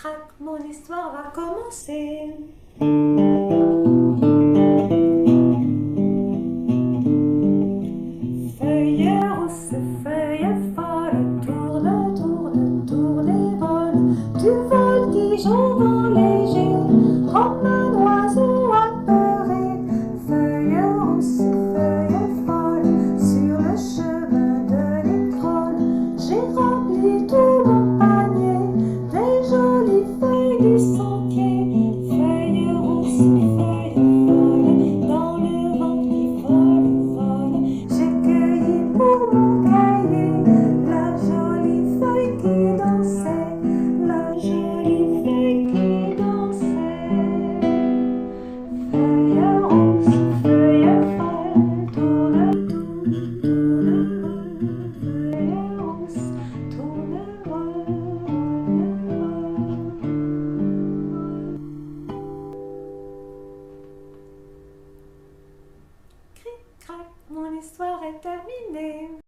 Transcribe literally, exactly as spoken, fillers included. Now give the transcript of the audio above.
crac, mon histoire va commencer. Feuille rousse, feuille folle, tourne, tourne, tourne et vole. Tu voltiges au vent léger, comme un oiseau apeuré. Feuille rousse, feuille folle, sur le chemin de l'école, j'ai rempli tout mon panier des jolies feuilles du sentier. Feuille rousse, feuille folle, dans le vent qui vole, vole, j'ai cueilli pour mon cahier la jolie feuille qui dansait, la jolie feuille qui dansait. Feuille rousse, feuille folle, tourne, tourne, tourne, vole. Feuille rousse, tourne, vole, vole. Cric, crac, mon histoire est terminée.